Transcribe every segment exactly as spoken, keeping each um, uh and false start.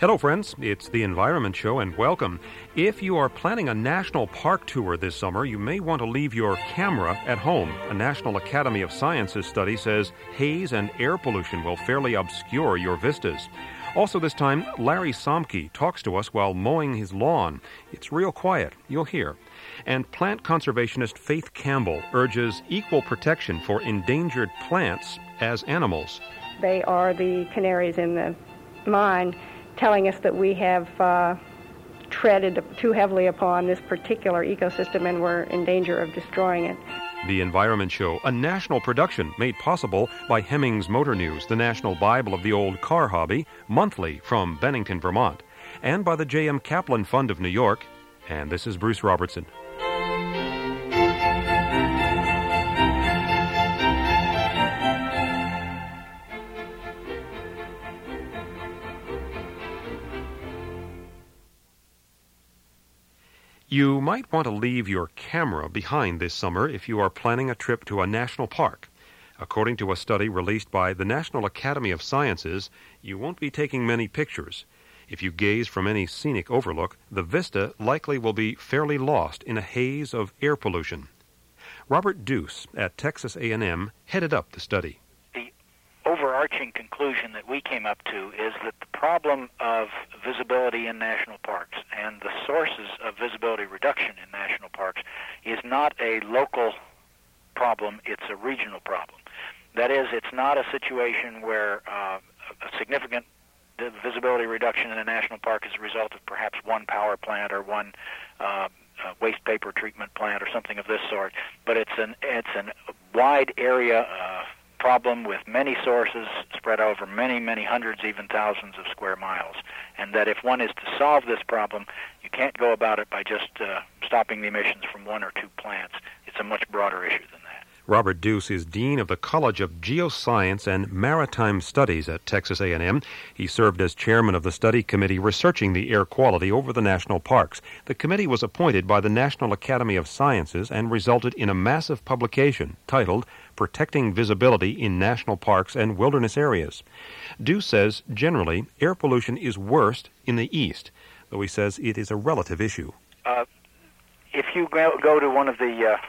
Hello, friends. It's the Environment Show, and welcome. If you are planning a national park tour this summer, you may want to leave your camera at home. A National Academy of Sciences study says haze and air pollution will fairly obscure your vistas. Also this time, Larry Somke talks to us while mowing his lawn. It's real quiet, you'll hear. And plant conservationist Faith Campbell urges equal protection for endangered plants as animals. They are the canaries in the mine, telling us that we have uh, treaded too heavily upon this particular ecosystem and we're in danger of destroying it. The Environment Show, a national production made possible by Hemmings Motor News, the national Bible of the old car hobby, monthly from Bennington, Vermont, and by the J M Kaplan Fund of New York. And this is Bruce Robertson. You might want to leave your camera behind this summer if you are planning a trip to a national park. According to a study released by the National Academy of Sciences, you won't be taking many pictures. If you gaze from any scenic overlook, the vista likely will be fairly lost in a haze of air pollution. Robert Duce at Texas A and M headed up the study. Overarching conclusion that we came up to is that the problem of visibility in national parks and the sources of visibility reduction in national parks is not a local problem, it's a regional problem. That is, it's not a situation where uh, a significant visibility reduction in a national park is a result of perhaps one power plant or one uh, uh, waste paper treatment plant or something of this sort, but it's an, it's an wide area uh, problem with many sources spread over many, many hundreds, even thousands of square miles. And that if one is to solve this problem, you can't go about it by just uh, stopping the emissions from one or two plants. It's a much broader issue than that. Robert Duce is Dean of the College of Geoscience and Maritime Studies at Texas A and M. He served as chairman of the study committee researching the air quality over the national parks. The committee was appointed by the National Academy of Sciences and resulted in a massive publication titled Protecting Visibility in National Parks and Wilderness Areas. Duce says generally air pollution is worst in the east, though he says it is a relative issue. Uh, if you go, go to one of the uh,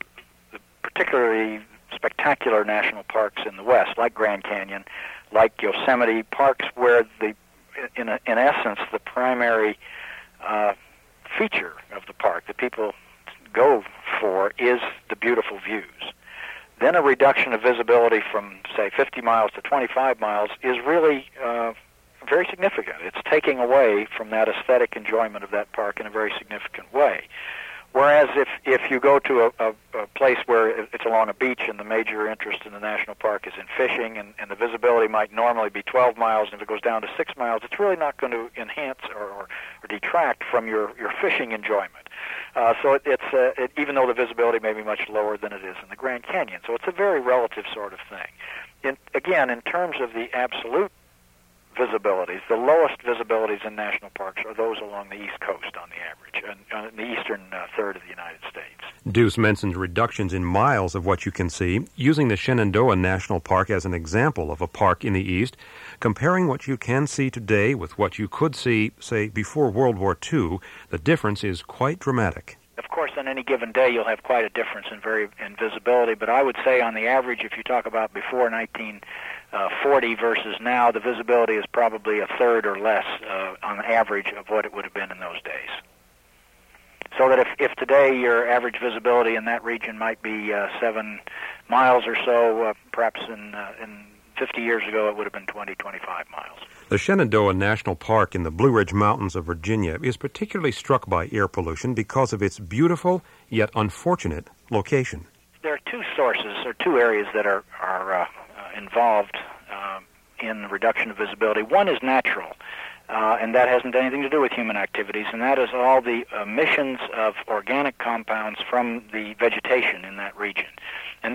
particularly spectacular national parks in the West, like Grand Canyon, like Yosemite, parks where the, in, a, in essence, the primary uh, feature of the park that people go for is the beautiful views. Then a reduction of visibility from, say, fifty miles to twenty-five miles is really uh, very significant. It's taking away from that aesthetic enjoyment of that park in a very significant way. Whereas if, if you go to a, a, a place where it's along a beach and the major interest in the national park is in fishing and, and the visibility might normally be twelve miles, and if it goes down to six miles, it's really not going to enhance or, or, or detract from your, your fishing enjoyment. Uh, so it, it's uh, it, even though the visibility may be much lower than it is in the Grand Canyon. So it's a very relative sort of thing. In, again, in terms of the absolute visibilities, the lowest visibilities in national parks are those along the East Coast on the average, and uh, in the eastern uh, third of the United States. Duce mentions reductions in miles of what you can see, using the Shenandoah National Park as an example of a park in the east, comparing what you can see today with what you could see, say, before World War Two. The difference is quite dramatic. Of course, on any given day, you'll have quite a difference in, very, in visibility, but I would say on the average, if you talk about before nineteen forty versus now, the visibility is probably a third or less uh, on average of what it would have been in those days. So that if, if today your average visibility in that region might be uh, seven miles or so, uh, perhaps in, uh, in fifty years ago it would have been twenty, twenty-five miles. The Shenandoah National Park in the Blue Ridge Mountains of Virginia is particularly struck by air pollution because of its beautiful yet unfortunate location. There are two sources or two areas that are, are uh, uh, involved uh, in the reduction of visibility. One is natural, uh, and that hasn't anything to do with human activities, and that is all the emissions of organic compounds from the vegetation in that region. And that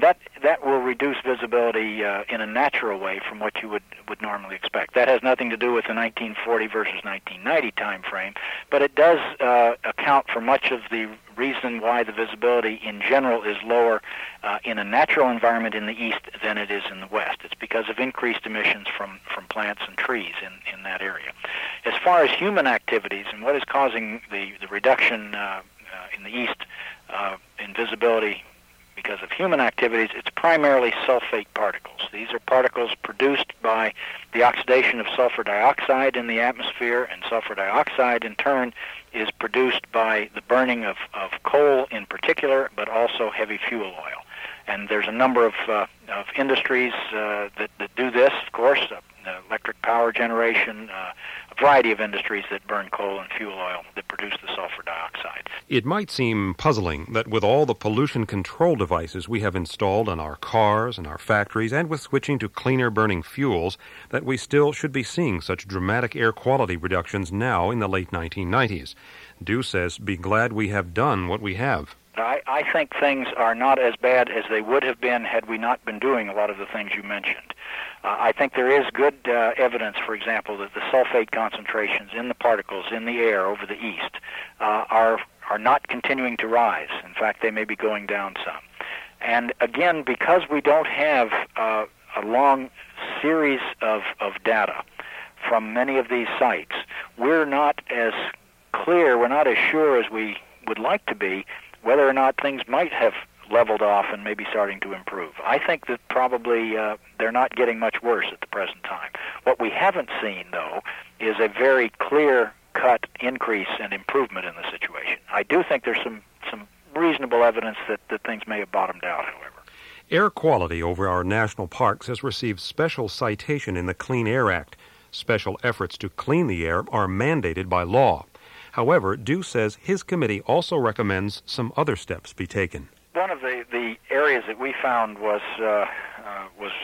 that will reduce visibility uh, in a natural way from what you would, would normally expect. That has nothing to do with the nineteen forty versus nineteen ninety time frame, but it does uh, account for much of the reason why the visibility in general is lower uh, in a natural environment in the east than it is in the west. It's because of increased emissions from, from plants and trees in, in that area. As far as human activities and what is causing the, the reduction uh, uh, in the east uh, in visibility because of human activities, it's primarily sulfate particles. These are particles produced by the oxidation of sulfur dioxide in the atmosphere, and sulfur dioxide in turn is produced by the burning of, of coal in particular, but also heavy fuel oil. And there's a number of, uh, of industries uh, that, that do this, of course, uh, electric power generation, uh, a variety of industries that burn coal and fuel oil that produce the sulfur dioxide. It might seem puzzling that with all the pollution control devices we have installed on our cars and our factories, and with switching to cleaner burning fuels, that we still should be seeing such dramatic air quality reductions now in the late nineteen nineties. Dew says, be glad we have done what we have. I, I think things are not as bad as they would have been had we not been doing a lot of the things you mentioned. Uh, I think there is good uh, evidence, for example, that the sulfate concentrations in the particles in the air over the east uh, are are not continuing to rise. In fact, they may be going down some. And again, because we don't have uh, a long series of, of data from many of these sites, we're not as clear, we're not as sure as we would like to be whether or not things might have leveled off and maybe starting to improve. I think that probably uh, they're not getting much worse at the present time. What we haven't seen, though, is a very clear-cut increase and improvement in the situation. I do think there's some, some reasonable evidence that, that things may have bottomed out, however. Air quality over our national parks has received special citation in the Clean Air Act. Special efforts to clean the air are mandated by law. However, Dew says his committee also recommends some other steps be taken. One of the, the areas that we found was uh, uh, was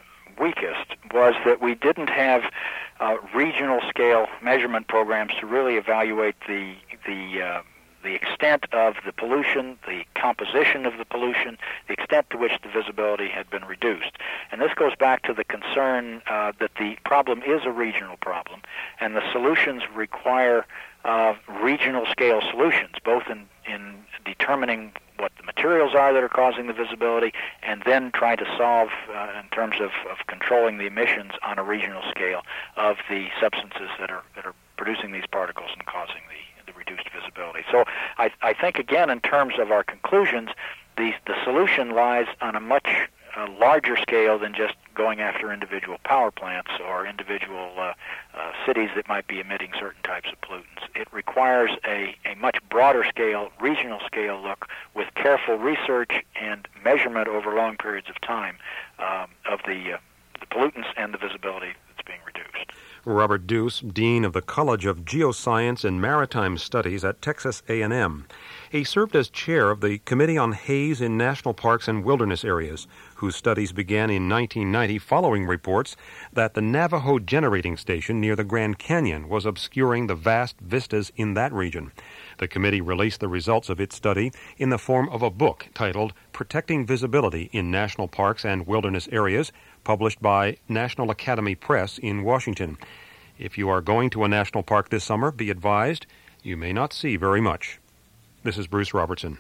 weakest was that we didn't have uh, regional scale measurement programs to really evaluate the the uh, the extent of the pollution, the composition of the pollution, the extent to which the visibility had been reduced. And this goes back to the concern uh, that the problem is a regional problem, and the solutions require uh, regional scale solutions, both in, in determining what the materials are that are causing the visibility, and then try to solve uh, in terms of, of controlling the emissions on a regional scale of the substances that are that are producing these particles and causing the, the reduced visibility. So I, I think, again, in terms of our conclusions, the, the solution lies on a much uh, larger scale than just going after individual power plants or individual uh, uh, cities that might be emitting certain types of pollutants. It requires a, a much broader scale, regional scale look with careful research and measurement over long periods of time um, of the, uh, the pollutants and the visibility that's being reduced. Robert Duce, Dean of the College of Geoscience and Maritime Studies at Texas A and M. He served as chair of the Committee on Haze in National Parks and Wilderness Areas, whose studies began in nineteen ninety following reports that the Navajo Generating Station near the Grand Canyon was obscuring the vast vistas in that region. The committee released the results of its study in the form of a book titled Protecting Visibility in National Parks and Wilderness Areas, published by National Academy Press in Washington. If you are going to a national park this summer, be advised you may not see very much. This is Bruce Robertson.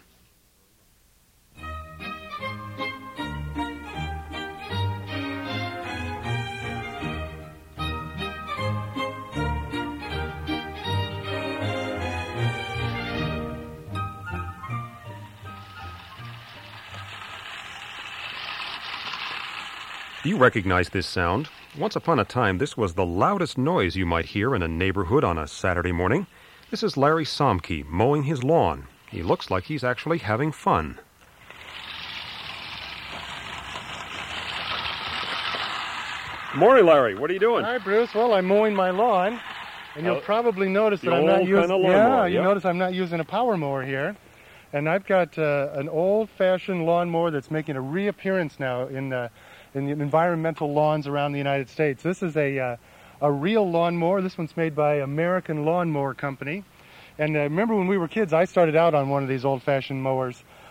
Do you recognize this sound? Once upon a time, this was the loudest noise you might hear in a neighborhood on a Saturday morning. This is Larry Somke mowing his lawn. He looks like he's actually having fun. Morning, Larry. What are you doing? Hi, Bruce. Well, I'm mowing my lawn, and you'll uh, probably notice that I'm not using. Kind of yeah, mower, you yep. notice I'm not using a power mower here, and I've got uh, an old-fashioned lawnmower that's making a reappearance now in the in the environmental lawns around the United States. This is a uh, a real lawnmower. This one's made by American Lawnmower Company. And uh, remember when we were kids, I started out on one of these old-fashioned mowers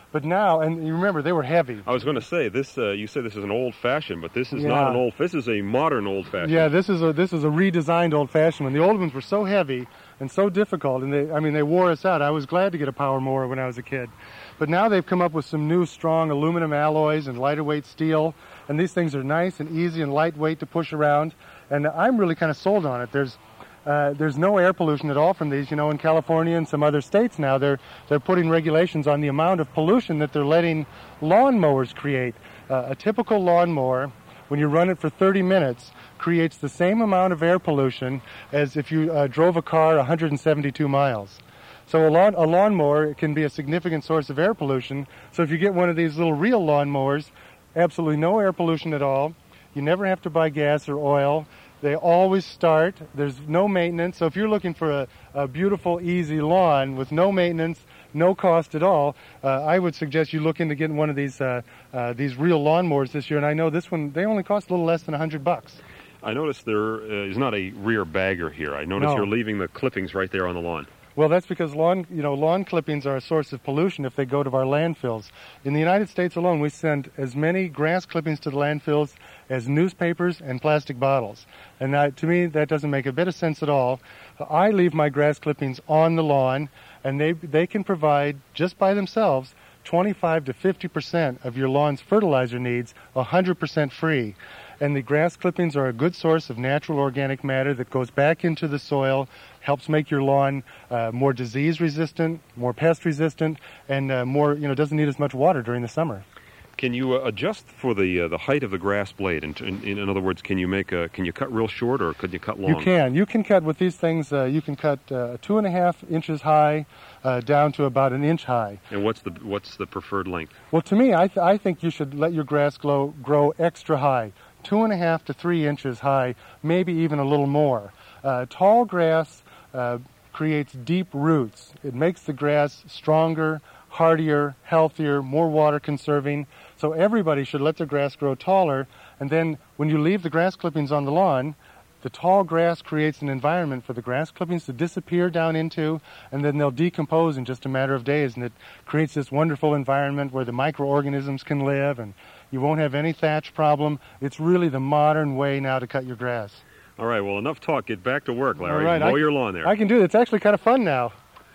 But now, and you remember, they were heavy. I was going to say, this. Uh, you said this is an old-fashioned, but this is Yeah. not an old, this is a modern old-fashioned. Yeah, this is a this is a redesigned old-fashioned one. The old ones were so heavy and so difficult, and they, I mean, they wore us out. I was glad to get a power mower when I was a kid. But now they've come up with some new strong aluminum alloys and lighter weight steel, and these things are nice and easy and lightweight to push around, and I'm really kind of sold on it. There's uh, there's no air pollution at all from these. You know, in California and some other states now, they're they're putting regulations on the amount of pollution that they're letting lawnmowers create. Uh, a typical lawnmower, when you run it for thirty minutes, creates the same amount of air pollution as if you uh, drove a car one hundred seventy-two miles. So a, lawn, a lawnmower can be a significant source of air pollution. So if you get one of these little real lawnmowers, absolutely no air pollution at all. You never have to buy gas or oil. They always start. There's no maintenance. So if you're looking for a, a beautiful, easy lawn with no maintenance, no cost at all, uh, I would suggest you look into getting one of these uh, uh, these real lawnmowers this year. And I know this one, they only cost a little less than one hundred bucks. I noticed there uh, is not a rear bagger here. I notice No. you're leaving the clippings right there on the lawn. Well, that's because lawn, you know, lawn clippings are a source of pollution if they go to our landfills. In the United States alone, we send as many grass clippings to the landfills as newspapers and plastic bottles. And that, to me, that doesn't make a bit of sense at all. I leave my grass clippings on the lawn, and they they can provide, just by themselves, twenty-five to fifty percent of your lawn's fertilizer needs, one hundred percent free. And the grass clippings are a good source of natural organic matter that goes back into the soil, helps make your lawn uh, more disease resistant, more pest resistant, and uh, more, you know, doesn't need as much water during the summer. Can you uh, adjust for the uh, the height of the grass blade? In, in, in other words, can you make a, can you cut real short or could you cut long? You can. You can cut with these things. Uh, you can cut uh, two and a half inches high uh, down to about an inch high. And what's the what's the preferred length? Well, to me, I th- I think you should let your grass grow grow extra high, two and a half to three inches high, maybe even a little more. Uh, tall grass uh, creates deep roots. It makes the grass stronger, hardier, healthier, more water conserving. So everybody should let their grass grow taller. And then when you leave the grass clippings on the lawn, the tall grass creates an environment for the grass clippings to disappear down into, and then they'll decompose in just a matter of days. And it creates this wonderful environment where the microorganisms can live, and you won't have any thatch problem. It's really the modern way now to cut your grass. All right, well, enough talk. Get back to work, Larry. All right, Mow I, your lawn there. I can do it. It's actually kind of fun now.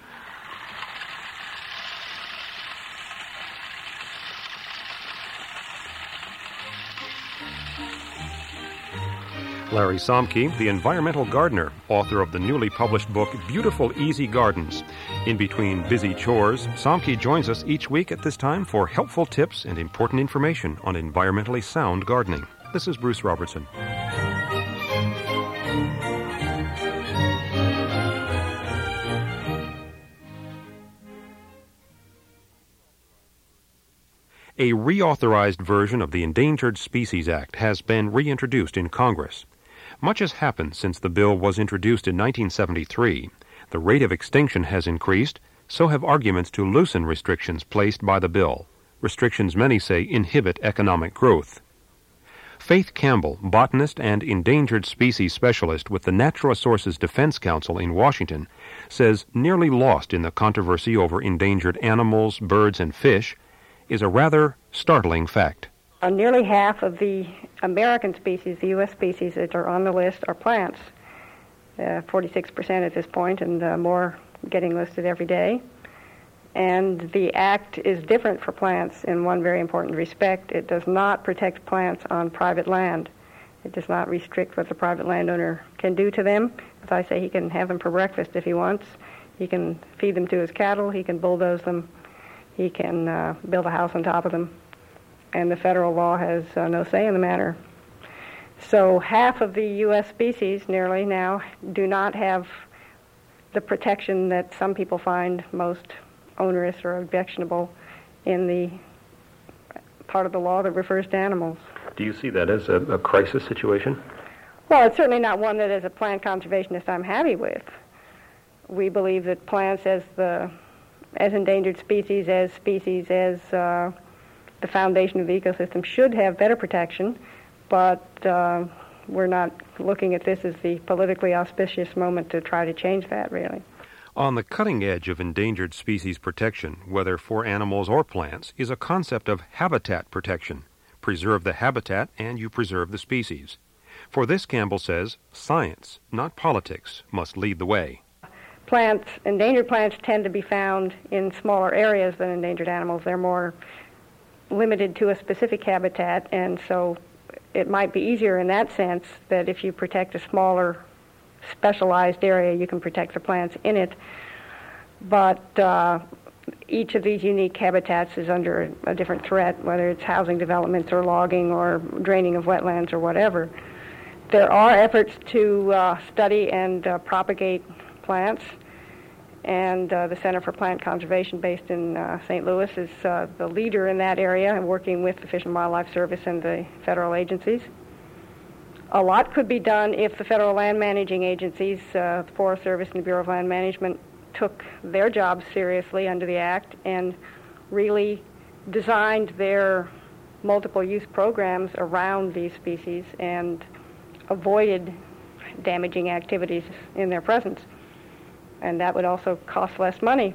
Larry Somke, the environmental gardener, author of the newly published book, Beautiful Easy Gardens. In between busy chores, Somke joins us each week at this time for helpful tips and important information on environmentally sound gardening. This is Bruce Robertson. A reauthorized version of the Endangered Species Act has been reintroduced in Congress. Much has happened since the bill was introduced in nineteen seventy-three. The rate of extinction has increased, so have arguments to loosen restrictions placed by the bill. Restrictions many say inhibit economic growth. Faith Campbell, botanist and endangered species specialist with the Natural Resources Defense Council in Washington, says nearly lost in the controversy over endangered animals, birds, and fish is a rather startling fact. Uh, nearly half of the American species, the U S species that are on the list, are plants. Uh, forty-six percent at this point, and uh, more getting listed every day. And the act is different for plants in one very important respect. It does not protect plants on private land. It does not restrict what the private landowner can do to them. As I say, he can have them for breakfast if he wants. He can feed them to his cattle. He can bulldoze them. He can uh, build a house on top of them. And the federal law has uh, no say in the matter. So half of the U S species, nearly now, do not have the protection that some people find most onerous or objectionable in the part of the law that refers to animals. Do you see that as a, a crisis situation? Well, it's certainly not one that as a plant conservationist I'm happy with. We believe that plants as the as endangered species, as species, as uh, the foundation of the ecosystem should have better protection, but uh, we're not looking at this as the politically auspicious moment to try to change that, really. On the cutting edge of endangered species protection, whether for animals or plants, is a concept of habitat protection. Preserve the habitat and you preserve the species. For this, Campbell says, science, not politics, must lead the way. Plants, endangered plants tend to be found in smaller areas than endangered animals. They're more limited to a specific habitat, and so it might be easier in that sense that if you protect a smaller, specialized area, you can protect the plants in it. But uh, each of these unique habitats is under a, a different threat, whether it's housing developments or logging or draining of wetlands or whatever. There are efforts to uh, study and uh, propagate plants, and uh, the Center for Plant Conservation based in uh, Saint Louis is uh, the leader in that area, working with the Fish and Wildlife Service and the federal agencies. A lot could be done if the federal land managing agencies, uh, the Forest Service and the Bureau of Land Management, took their jobs seriously under the Act and really designed their multiple use programs around these species and avoided damaging activities in their presence. And that would also cost less money.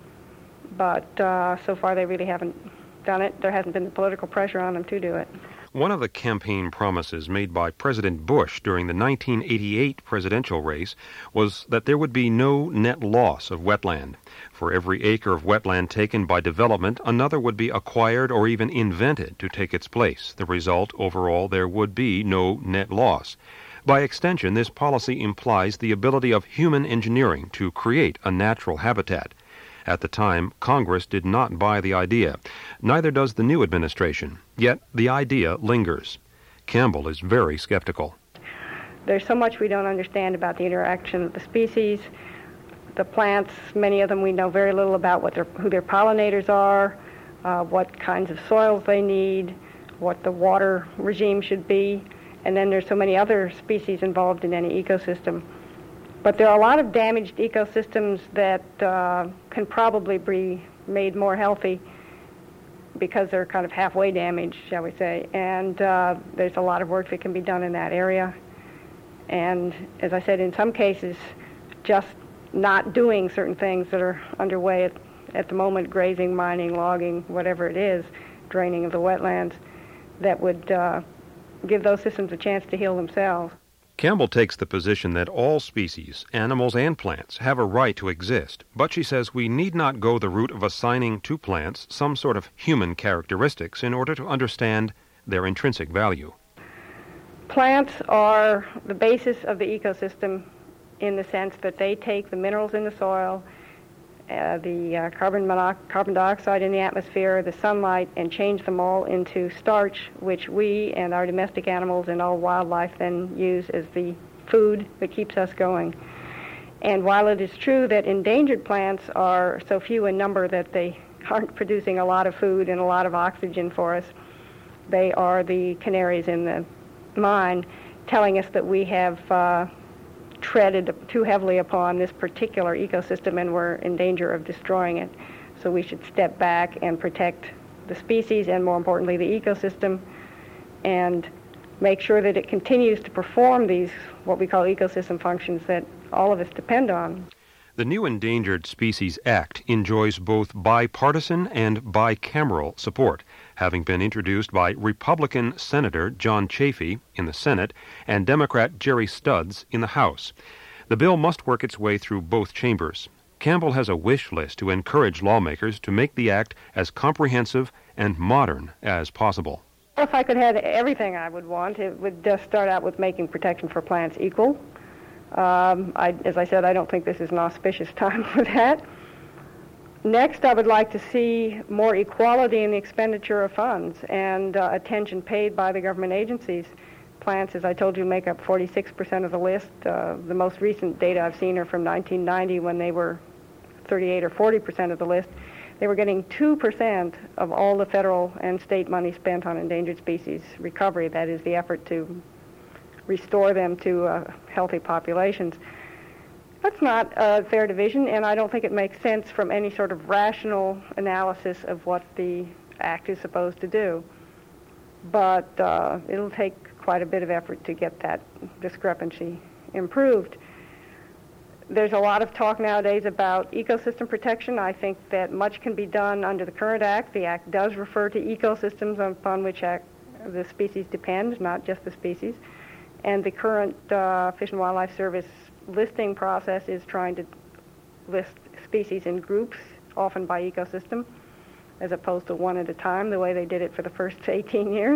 But uh, so far they really haven't done it. There hasn't been the political pressure on them to do it. One of the campaign promises made by President Bush during the nineteen eighty-eight presidential race was that there would be no net loss of wetland. For every acre of wetland taken by development, another would be acquired or even invented to take its place. The result, overall, there would be no net loss. By extension, this policy implies the ability of human engineering to create a natural habitat. At the time, Congress did not buy the idea. Neither does the new administration. Yet the idea lingers. Campbell is very skeptical. There's so much we don't understand about the interaction of the species. The plants, many of them we know very little about what their, who their pollinators are, uh, what kinds of soils they need, what the water regime should be. And then there's so many other species involved in any ecosystem. But there are a lot of damaged ecosystems that uh, can probably be made more healthy because they're kind of halfway damaged, shall we say. And uh, there's a lot of work that can be done in that area. And as I said, in some cases, just not doing certain things that are underway at, at the moment, grazing, mining, logging, whatever it is, draining of the wetlands, that would uh, give those systems a chance to heal themselves. Campbell takes the position that all species, animals and plants, have a right to exist, but she says we need not go the route of assigning to plants some sort of human characteristics in order to understand their intrinsic value. Plants are the basis of the ecosystem in the sense that they take the minerals in the soil, Uh, the uh, carbon, monox- carbon dioxide in the atmosphere, the sunlight, and change them all into starch, which we and our domestic animals and all wildlife then use as the food that keeps us going. And while it is true that endangered plants are so few in number that they aren't producing a lot of food and a lot of oxygen for us, they are the canaries in the mine, telling us that we have uh, treaded too heavily upon this particular ecosystem and we're in danger of destroying it. So we should step back and protect the species and, more importantly, the ecosystem, and make sure that it continues to perform these, what we call ecosystem functions that all of us depend on. The new Endangered Species Act enjoys both bipartisan and bicameral support, having been introduced by Republican Senator John Chafee in the Senate and Democrat Jerry Studs in the House. The bill must work its way through both chambers. Campbell has a wish list to encourage lawmakers to make the act as comprehensive and modern as possible. If I could have everything I would want, it would just start out with making protection for plants equal. Um, I, as I said, I don't think this is an auspicious time for that. Next, I would like to see more equality in the expenditure of funds and uh, attention paid by the government agencies. Plants, as I told you, make up forty-six percent of the list. Uh, the most recent data I've seen are from nineteen ninety, when they were thirty-eight or forty percent of the list. They were getting two percent of all the federal and state money spent on endangered species recovery. That is the effort to restore them to uh, healthy populations. That's not a fair division, and I don't think it makes sense from any sort of rational analysis of what the Act is supposed to do. But uh, it'll take quite a bit of effort to get that discrepancy improved. there's a lot of talk nowadays about ecosystem protection. I think that much can be done under the current Act. The Act does refer to ecosystems upon which act, the species depend, not just the species. And the current uh, Fish and Wildlife Service listing process is trying to list species in groups, often by ecosystem, as opposed to one at a time, the way they did it for the first eighteen years.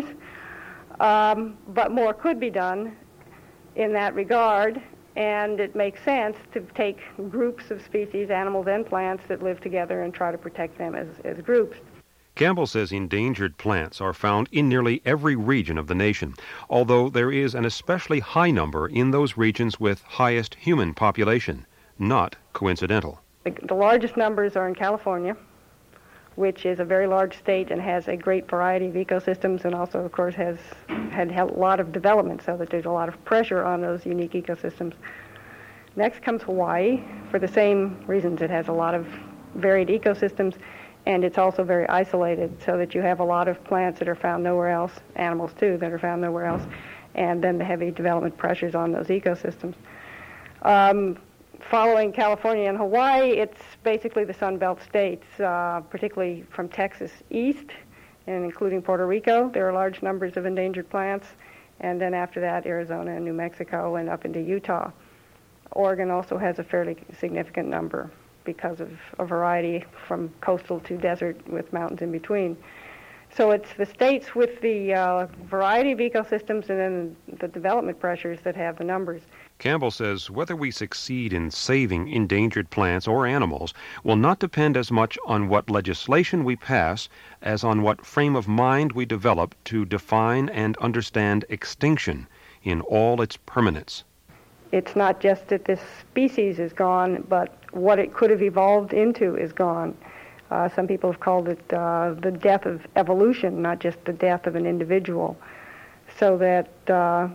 Um, but more could be done in that regard, and it makes sense to take groups of species, animals and plants, that live together and try to protect them as, as groups. Campbell says endangered plants are found in nearly every region of the nation, although there is an especially high number in those regions with highest human population, not coincidental. The, the largest numbers are in California, which is a very large state and has a great variety of ecosystems, and also, of course, has had a lot of development, so that there's a lot of pressure on those unique ecosystems. Next comes Hawaii, for the same reasons. It has a lot of varied ecosystems, and it's also very isolated, so that you have a lot of plants that are found nowhere else, animals too, that are found nowhere else, and then the heavy development pressures on those ecosystems. Um, following California and Hawaii, it's basically the Sun Belt states, uh, particularly from Texas east, and including Puerto Rico. There are large numbers of endangered plants, and then after that, Arizona and New Mexico and up into Utah. Oregon also has a fairly significant number, because of a variety from coastal to desert with mountains in between. So it's the states with the uh, variety of ecosystems and then the development pressures that have the numbers. Campbell says whether we succeed in saving endangered plants or animals will not depend as much on what legislation we pass as on what frame of mind we develop to define and understand extinction in all its permanence. It's not just that this species is gone, but what it could have evolved into is gone. Uh, some people have called it uh, the death of evolution, not just the death of an individual. So that uh,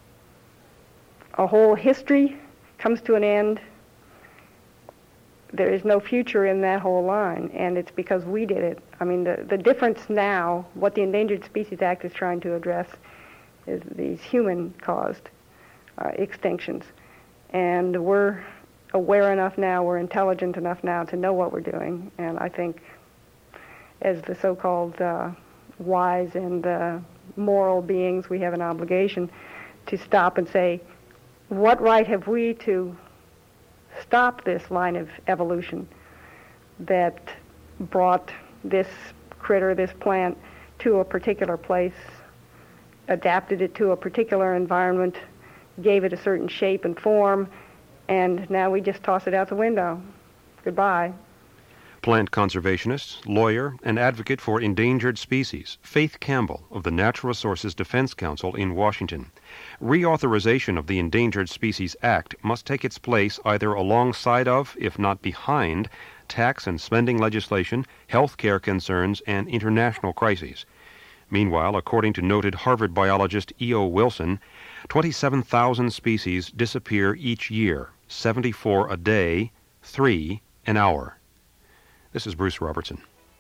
a whole history comes to an end. There is no future in that whole line, and it's because we did it. I mean, the, the difference now, what the Endangered Species Act is trying to address, is these human-caused Uh, extinctions. And we're aware enough now, we're intelligent enough now to know what we're doing. And I think as the so-called uh, wise and uh, moral beings, we have an obligation to stop and say, what right have we to stop this line of evolution that brought this critter, this plant, to a particular place, adapted it to a particular environment, gave it a certain shape and form, and now we just toss it out the window. Goodbye. Plant conservationist, lawyer, and advocate for endangered species, Faith Campbell of the Natural Resources Defense Council in Washington. Reauthorization of the Endangered Species Act must take its place either alongside of, if not behind, tax and spending legislation, health care concerns, and international crises. Meanwhile, according to noted Harvard biologist E O Wilson, twenty-seven thousand species disappear each year, seventy-four a day, three an hour. This is Bruce Robertson.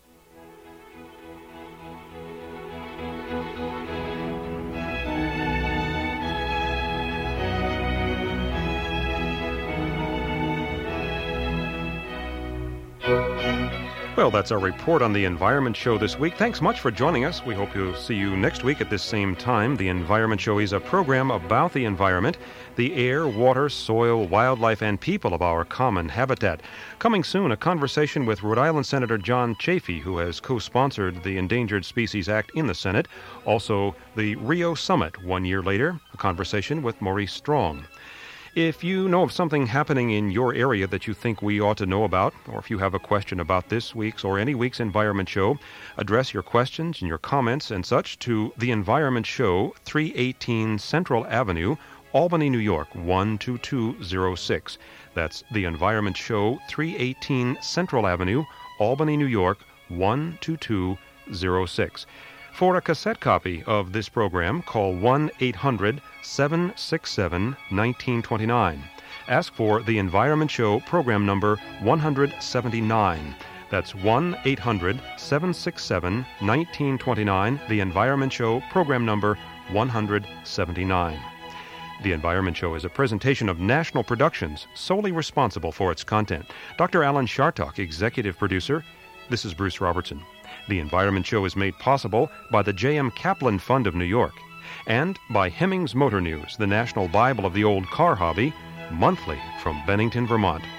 Well, that's our report on the Environment Show this week. Thanks much for joining us. We hope to see you next week at this same time. The Environment Show is a program about the environment, the air, water, soil, wildlife, and people of our common habitat. Coming soon, a conversation with Rhode Island Senator John Chafee, who has co-sponsored the Endangered Species Act in the Senate. Also, the Rio Summit one year later, a conversation with Maurice Strong. If you know of something happening in your area that you think we ought to know about, or if you have a question about this week's or any week's Environment Show, address your questions and your comments and such to The Environment Show, three eighteen Central Avenue, Albany, New York, one two two zero six. That's The Environment Show, three eighteen Central Avenue, Albany, New York, one two two zero six. For a cassette copy of this program, call one eight hundred seven six seven one nine two nine. Ask for The Environment Show, program number one seventy-nine. That's one eight hundred seven six seven one nine two nine, The Environment Show, program number one seventy-nine. The Environment Show is a presentation of National Productions, solely responsible for its content. Doctor Alan Chartock, executive producer. This is Bruce Robertson. The Environment Show is made possible by the J M Kaplan Fund of New York and by Hemmings Motor News, the national Bible of the old car hobby, monthly from Bennington, Vermont.